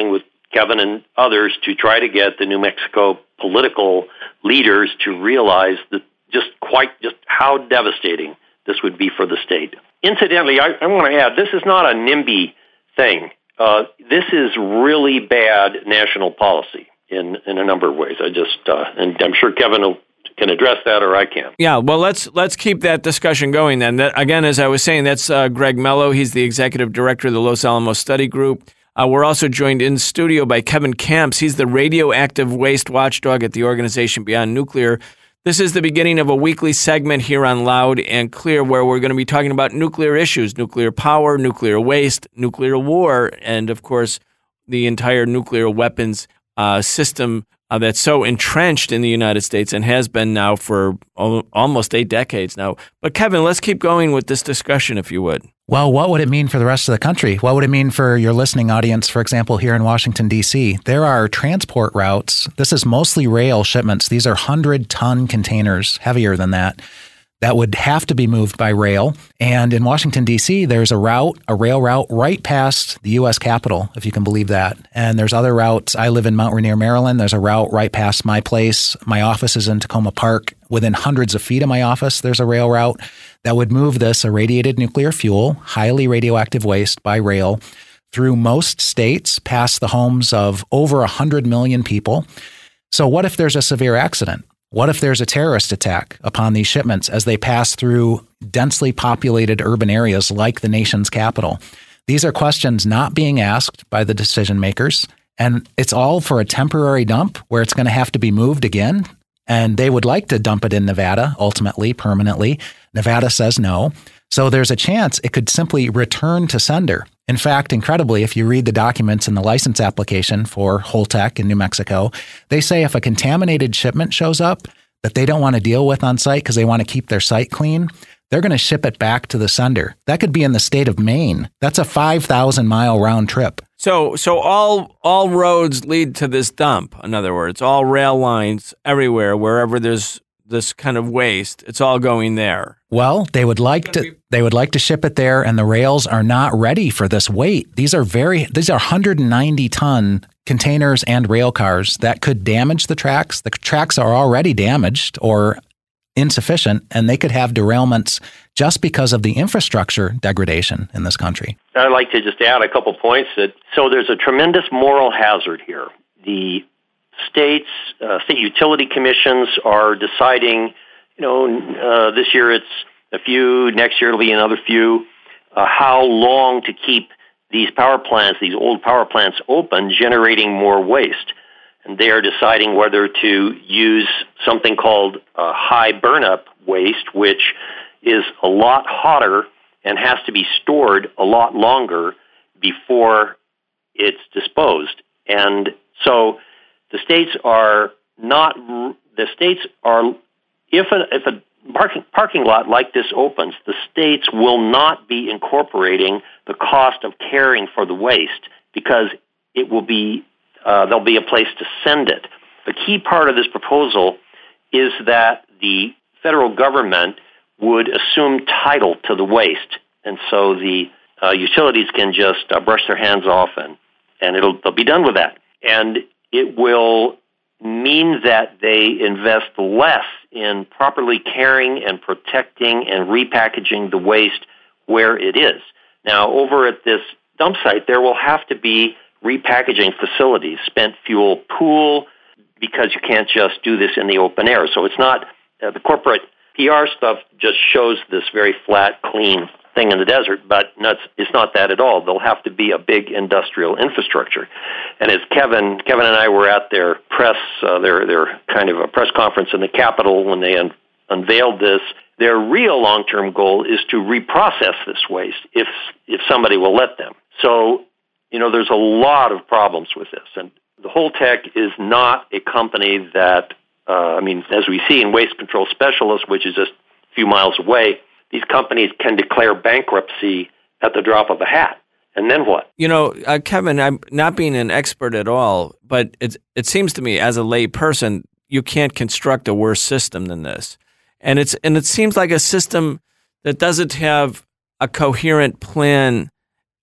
Kevin and others to try to get the New Mexico political leaders to realize that just quite just how devastating this would be for the state. Incidentally, I, I want to add, this is not a NIMBY thing. Uh, this is really bad national policy in, in a number of ways. I just, uh, and I'm sure Kevin will, can address that, or I can. Yeah, well, let's let's keep that discussion going then. That, again, as I was saying, that's uh, Greg Mello. He's the executive director of the Los Alamos Study Group. Uh, we're also joined in studio by Kevin Camps. He's the radioactive waste watchdog at the organization Beyond Nuclear. This is the beginning of a weekly segment here on Loud and Clear where we're going to be talking about nuclear issues, nuclear power, nuclear waste, nuclear war, and, of course, the entire nuclear weapons uh, system uh, that's so entrenched in the United States and has been now for al- almost eight decades now. But, Kevin, let's keep going with this discussion, if you would. Well, what would it mean for the rest of the country? What would it mean for your listening audience, for example, here in Washington, D C? There are transport routes. This is mostly rail shipments. These are one hundred ton containers, heavier than that, that would have to be moved by rail. And in Washington, D C, there's a route, a rail route right past the U S Capitol, if you can believe that. And there's other routes. I live in Mount Rainier, Maryland. There's a route right past my place. My office is in Tacoma Park. Within hundreds of feet of my office, there's a rail route that would move this irradiated nuclear fuel, highly radioactive waste, by rail through most states, past the homes of over one hundred million people. So what if there's a severe accident? What if there's a terrorist attack upon these shipments as they pass through densely populated urban areas like the nation's capital? These are questions not being asked by the decision makers, and it's all for a temporary dump where it's going to have to be moved again. And they would like to dump it in Nevada, ultimately, permanently. Nevada says no. So there's a chance it could simply return to sender. In fact, incredibly, if you read the documents in the license application for Holtec in New Mexico, they say if a contaminated shipment shows up that they don't want to deal with on site because they want to keep their site clean, they're going to ship it back to the sender. That could be in the state of Maine. That's a five thousand mile round trip. So so all all roads lead to this dump, in other words, all rail lines everywhere, wherever there's this kind of waste, it's all going there. Well, they would like to they would like to ship it there, and the rails are not ready for this weight. These are very these are one hundred ninety ton containers and rail cars that could damage the tracks. The tracks are already damaged or insufficient, and they could have derailments just because of the infrastructure degradation in this country. I'd like to just add a couple points. That so there's a tremendous moral hazard here. The states, uh, state utility commissions are deciding, you know, uh, this year it's a few, next year it'll be another few, uh, how long to keep these power plants, these old power plants open, generating more waste. And they are deciding whether to use something called uh, high burn-up waste, which is a lot hotter and has to be stored a lot longer before it's disposed. And so the states are not, the states are, if a, if a parking, parking lot like this opens, the states will not be incorporating the cost of caring for the waste because it will be, uh, there'll be a place to send it. The key part of this proposal is that the federal government would assume title to the waste. And so the uh, utilities can just uh, brush their hands off and, and it'll they'll be done with that. And it will mean that they invest less in properly caring and protecting and repackaging the waste where it is. Now, over at this dump site, there will have to be repackaging facilities, spent fuel pool, because you can't just do this in the open air. So it's not, uh, the corporate P R stuff just shows this very flat, clean thing in the desert, but it's, it's not that at all. There'll have to be a big industrial infrastructure. And as Kevin Kevin and I were at their press, uh, their their kind of a press conference in the Capitol when they un- unveiled this, their real long-term goal is to reprocess this waste if if somebody will let them. So, you know, there's a lot of problems with this. And the Holtec is not a company that, uh, I mean, as we see in Waste Control Specialists, which is just a few miles away, these companies can declare bankruptcy at the drop of a hat. And then what? You know, uh, Kevin, I'm not being an expert at all, but it, it seems to me as a lay person, you can't construct a worse system than this. And it's and it seems like a system that doesn't have a coherent plan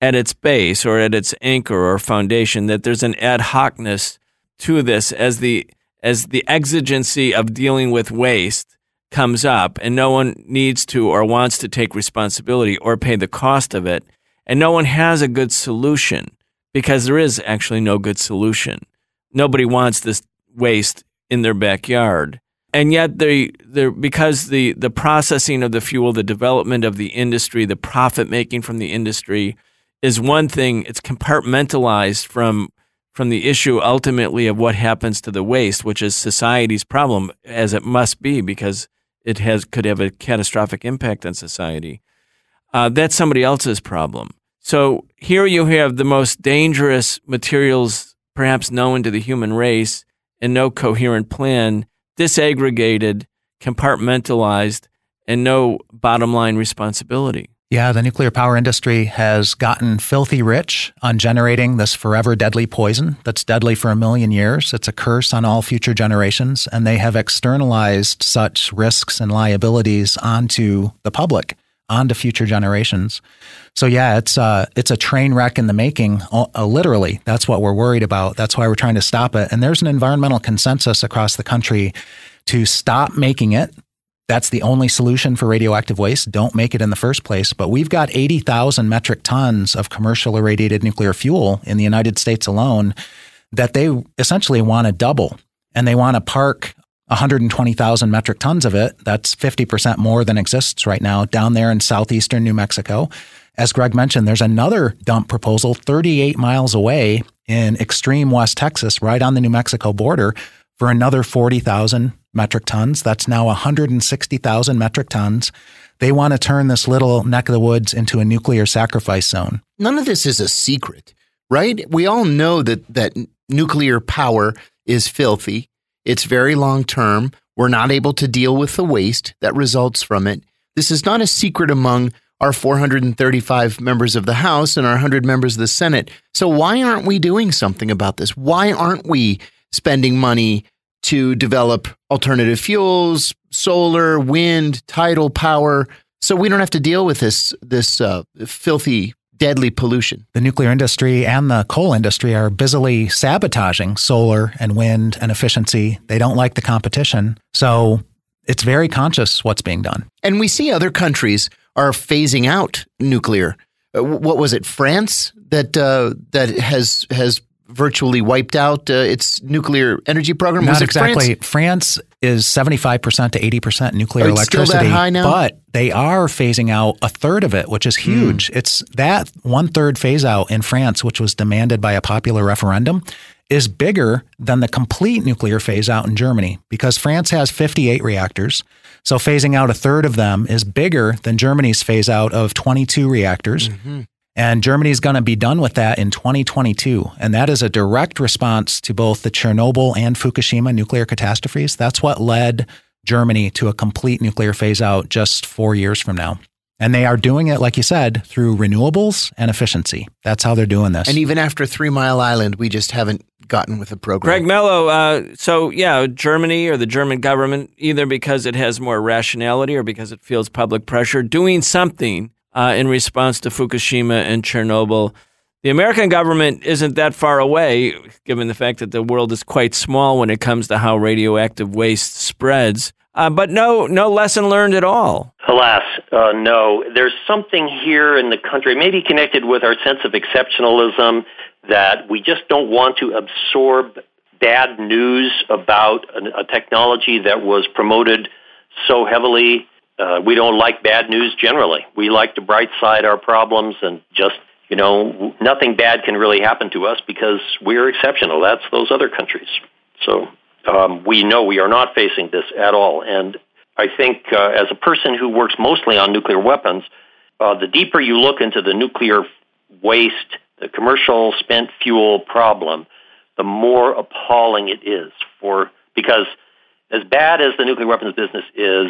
at its base or at its anchor or foundation, that there's an ad hocness to this as the as the exigency of dealing with waste comes up and no one needs to or wants to take responsibility or pay the cost of it, and no one has a good solution, because there is actually no good solution. Nobody wants this waste in their backyard. And yet, they, they're, because the, the processing of the fuel, the development of the industry, the profit making from the industry is one thing. It's compartmentalized from from the issue ultimately of what happens to the waste, which is society's problem, as it must be, because it has could have a catastrophic impact on society. Uh, that's somebody else's problem. So here you have the most dangerous materials perhaps known to the human race, and no coherent plan, disaggregated, compartmentalized, and no bottom line responsibility. Yeah, the nuclear power industry has gotten filthy rich on generating this forever deadly poison that's deadly for a million years. It's a curse on all future generations, and they have externalized such risks and liabilities onto the public, onto future generations. So yeah, it's uh, it's a train wreck in the making, uh, literally. That's what we're worried about. That's why we're trying to stop it. And there's an environmental consensus across the country to stop making it. That's the only solution for radioactive waste. Don't make it in the first place. But we've got eighty thousand metric tons of commercial irradiated nuclear fuel in the United States alone that they essentially want to double. And they want to park one hundred twenty thousand metric tons of it. That's fifty percent more than exists right now down there in southeastern New Mexico. As Greg mentioned, there's another dump proposal thirty-eight miles away in extreme West Texas, right on the New Mexico border, for another forty thousand metric tons. That's now one hundred sixty thousand metric tons. They want to turn this little neck of the woods into a nuclear sacrifice zone. None of this is a secret, right? We all know that that nuclear power is filthy. It's very long term. We're not able to deal with the waste that results from it. This is not a secret among our four hundred thirty-five members of the House and our one hundred members of the Senate. So why aren't we doing something about this? Why aren't we spending money to develop alternative fuels, solar, wind, tidal power, so we don't have to deal with this this uh, filthy, deadly pollution? The nuclear industry and the coal industry are busily sabotaging solar and wind and efficiency. They don't like the competition. So it's very conscious what's being done. And we see other countries are phasing out nuclear. Uh, what was it, France, that uh, that has has virtually wiped out uh, its nuclear energy program? Not was it exactly. France? France is seventy-five percent to eighty percent nuclear Oh, it's electricity. still that high now? But they are phasing out a third of it, which is huge. Mm. It's that one-third phase out in France, which was demanded by a popular referendum, is bigger than the complete nuclear phase out in Germany, because France has fifty-eight reactors. So phasing out a third of them is bigger than Germany's phase out of twenty-two reactors. Mm-hmm. And Germany's going to be done with that in twenty twenty-two. And that is a direct response to both the Chernobyl and Fukushima nuclear catastrophes. That's what led Germany to a complete nuclear phase out just four years from now. And they are doing it, like you said, through renewables and efficiency. That's how they're doing this. And even after Three Mile Island, we just haven't gotten with the program. Greg Mello, uh, so yeah, Germany or the German government, either because it has more rationality or because it feels public pressure, doing something uh, in response to Fukushima and Chernobyl. The American government isn't that far away, given the fact that the world is quite small when it comes to how radioactive waste spreads. Uh, but no, no lesson learned at all. Alas, uh, no. There's something here in the country, maybe connected with our sense of exceptionalism, that we just don't want to absorb bad news about a, a technology that was promoted so heavily. Uh, we don't like bad news generally. We like to bright side our problems and just, you know, nothing bad can really happen to us because we're exceptional. That's those other countries. So um, we know we are not facing this at all. And I think uh, as a person who works mostly on nuclear weapons, uh, the deeper you look into the nuclear waste, the commercial spent fuel problem, the more appalling it is. For because as bad as the nuclear weapons business is,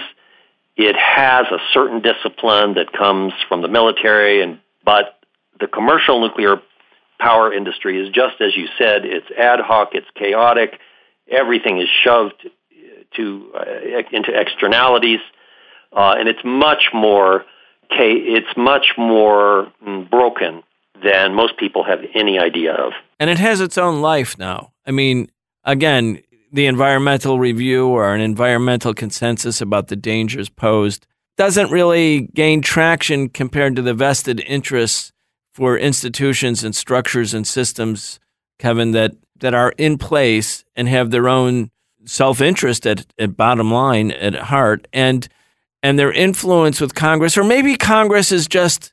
it has a certain discipline that comes from the military, and but the commercial nuclear power industry is just as you said. It's ad hoc, it's chaotic. Everything is shoved to uh, into externalities, uh, and it's much more it's much more mm, broken than most people have any idea of. And it has its own life now. I mean, again, the environmental review or an environmental consensus about the dangers posed doesn't really gain traction compared to the vested interests for institutions and structures and systems, Kevin, that, that are in place and have their own self-interest at, at bottom line, at heart, and and their influence with Congress. Or maybe Congress is just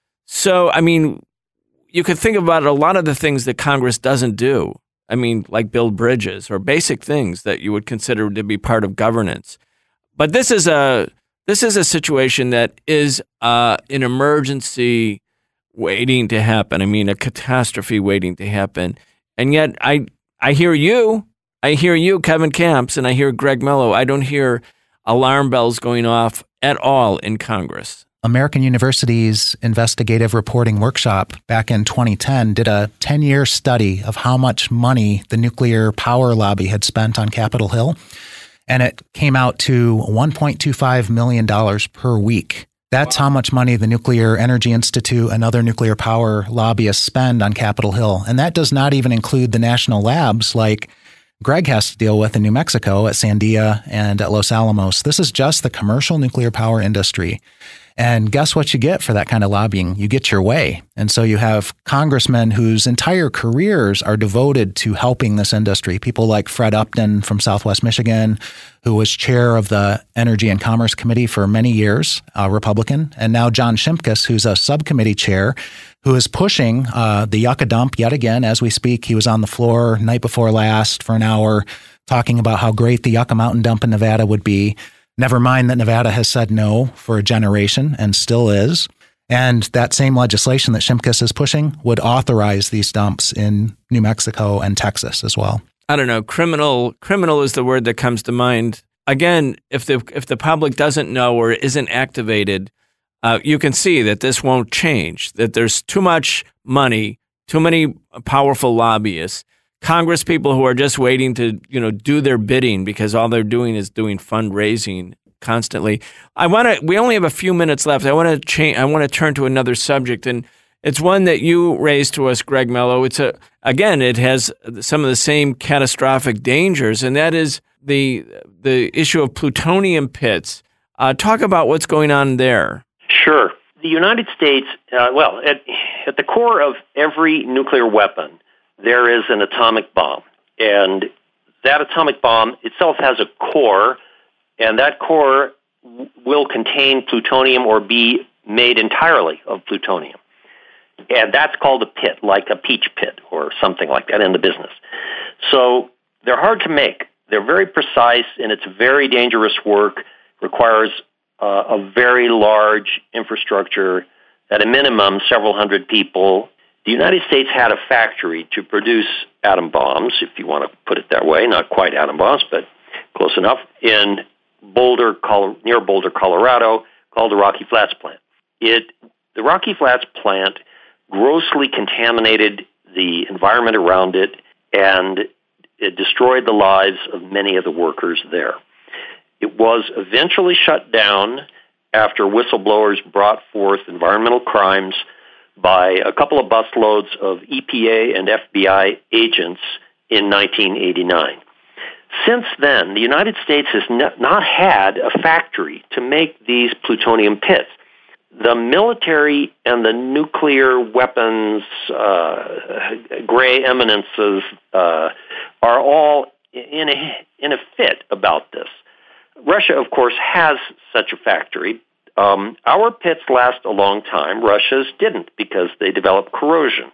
so, I mean, you could think about a lot of the things that Congress doesn't do. I mean, like build bridges or basic things that you would consider to be part of governance. But this is a this is a situation that is uh, an emergency waiting to happen. I mean, a catastrophe waiting to happen. And yet, I I hear you, I hear you, Kevin Camps, and I hear Greg Mello. I don't hear alarm bells going off at all in Congress. American University's investigative reporting workshop back in twenty ten did a ten-year study of how much money the nuclear power lobby had spent on Capitol Hill, and it came out to one point two five million dollars per week. That's how much money the Nuclear Energy Institute and other nuclear power lobbyists spend on Capitol Hill, and that does not even include the national labs like Greg has to deal with in New Mexico at Sandia and at Los Alamos. This is just the commercial nuclear power industry. And guess what you get for that kind of lobbying? You get your way. And so you have congressmen whose entire careers are devoted to helping this industry. People like Fred Upton from Southwest Michigan, who was chair of the Energy and Commerce Committee for many years, a Republican. And now John Shimkus, who's a subcommittee chair, who is pushing uh, the Yucca dump yet again as we speak. He was on the floor night before last for an hour talking about how great the Yucca Mountain dump in Nevada would be. Never mind that Nevada has said no for a generation and still is. And that same legislation that Shimkus is pushing would authorize these dumps in New Mexico and Texas as well. I don't know. Criminal criminal is the word that comes to mind. Again, if the if the public doesn't know or isn't activated, uh, you can see that this won't change, that there's too much money, too many powerful lobbyists, Congress people who are just waiting to, you know, do their bidding because all they're doing is doing fundraising constantly. I want to. We only have a few minutes left. I want to change. I want to turn to another subject, and it's one that you raised to us, Greg Mello. It's a again. It has some of the same catastrophic dangers, and that is the the issue of plutonium pits. Uh, talk about what's going on there. Sure. The United States. Uh, well, at at the core of every nuclear weapon, there is an atomic bomb, and that atomic bomb itself has a core, and that core w- will contain plutonium or be made entirely of plutonium. And that's called a pit, like a peach pit or something like that in the business. So they're hard to make. They're very precise, and it's very dangerous work, requires uh, a very large infrastructure, at a minimum several hundred people. The United States had a factory to produce atom bombs, if you want to put it that way, not quite atom bombs, but close enough, in Boulder, near Boulder, Colorado, called the Rocky Flats plant. It, the Rocky Flats plant grossly contaminated the environment around it, and it destroyed the lives of many of the workers there. It was eventually shut down after whistleblowers brought forth environmental crimes by a couple of busloads of E P A and F B I agents in nineteen eighty-nine. Since then, the United States has not had a factory to make these plutonium pits. The military and the nuclear weapons uh, gray eminences uh, are all in a, in a fit about this. Russia, of course, has such a factory. Um, our pits last a long time. Russia's didn't because they developed corrosion.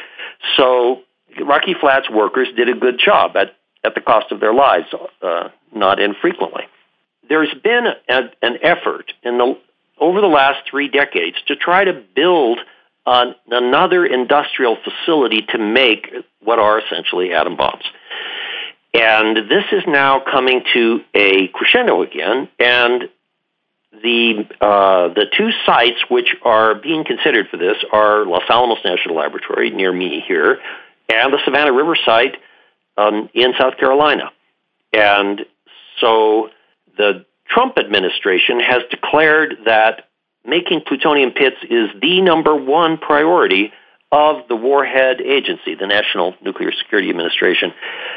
So Rocky Flats workers did a good job at, at the cost of their lives, uh, not infrequently. There's been a, an effort in the over the last three decades to try to build uh, another industrial facility to make what are essentially atom bombs. And this is now coming to a crescendo again, and the uh, the two sites which are being considered for this are Los Alamos National Laboratory, near me here, and the Savannah River site um, in South Carolina. And so the Trump administration has declared that making plutonium pits is the number one priority of the Warhead Agency, the National Nuclear Security Administration,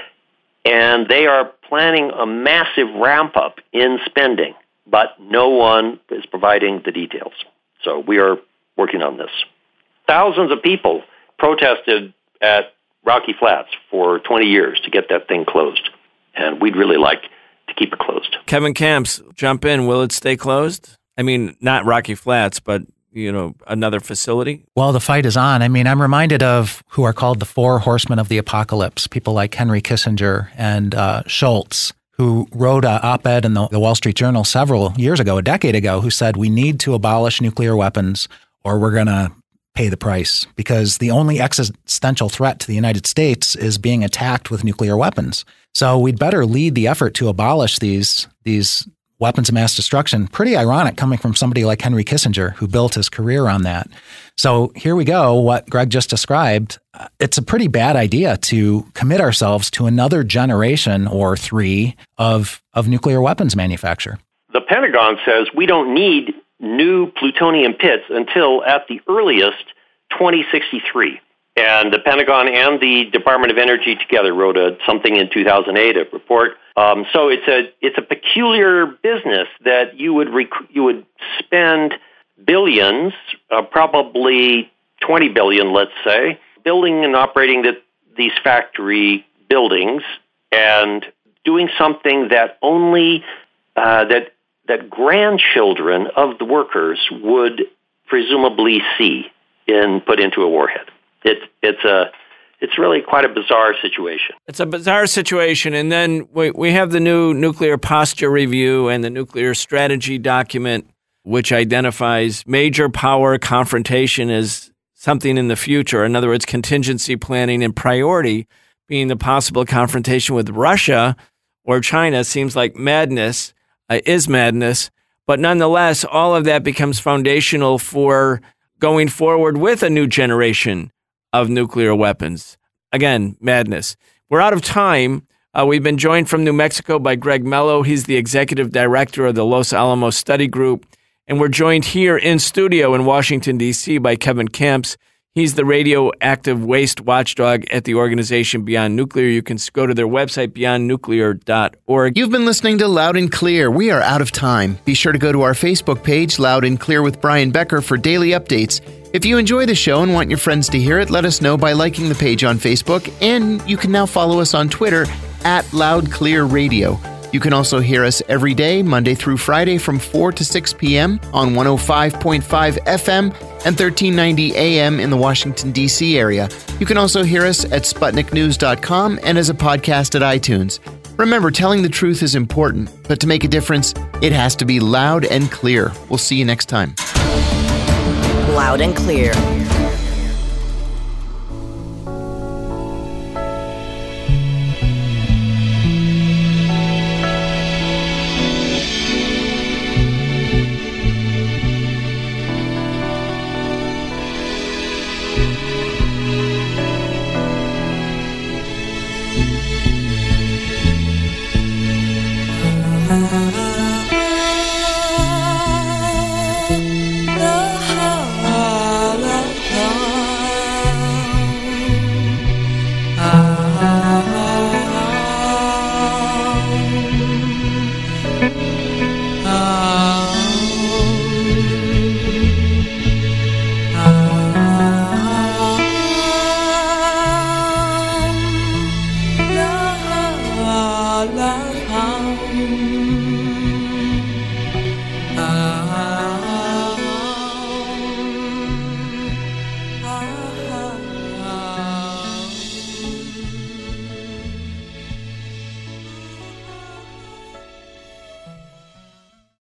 and they are planning a massive ramp-up in spending, but no one is providing the details. So we are working on this. Thousands of people protested at Rocky Flats for twenty years to get that thing closed, and we'd really like to keep it closed. Kevin Camps, jump in. Will it stay closed? I mean, not Rocky Flats, but, you know, another facility? Well, the fight is on. I mean, I'm reminded of who are called the four horsemen of the apocalypse, people like Henry Kissinger and uh, Schultz, who wrote an op-ed in the, the Wall Street Journal several years ago, a decade ago, who said we need to abolish nuclear weapons or we're going to pay the price, because the only existential threat to the United States is being attacked with nuclear weapons. So we'd better lead the effort to abolish these these weapons of mass destruction. Pretty ironic coming from somebody like Henry Kissinger, who built his career on that. So here we go, what Greg just described. It's a pretty bad idea to commit ourselves to another generation or three of, of nuclear weapons manufacture. The Pentagon says we don't need new plutonium pits until, at the earliest, twenty sixty-three. And the Pentagon and the Department of Energy together wrote a, something in two thousand eight, a report. Um, so it's a it's a peculiar business that you would rec- you would spend billions, uh, probably twenty billion, let's say, building and operating the, these factory buildings and doing something that only uh, that. that grandchildren of the workers would presumably see in put into a warhead. It, it's a it's really quite a bizarre situation. It's a bizarre situation, and then we we have the new nuclear posture review and the nuclear strategy document, which identifies major power confrontation as something in the future. In other words, contingency planning and priority being the possible confrontation with Russia or China seems like madness. Uh, is madness, but nonetheless, all of that becomes foundational for going forward with a new generation of nuclear weapons. Again, madness. We're out of time. Uh, we've been joined from New Mexico by Greg Mello. He's the executive director of the Los Alamos Study Group. And we're joined here in studio in Washington, D C by Kevin Camps. He's the radioactive waste watchdog at the organization Beyond Nuclear. You can go to their website, beyond nuclear dot org. You've been listening to Loud and Clear. We are out of time. Be sure to go to our Facebook page, Loud and Clear with Brian Becker, for daily updates. If you enjoy the show and want your friends to hear it, let us know by liking the page on Facebook. And you can now follow us on Twitter at Loud Clear Radio. You can also hear us every day, Monday through Friday from four to six p.m. on one oh five point five F M and thirteen ninety A M in the Washington, D C area. You can also hear us at Sputnik News dot com and as a podcast at iTunes. Remember, telling the truth is important, but to make a difference, it has to be loud and clear. We'll see you next time. Loud and Clear. love, love, love.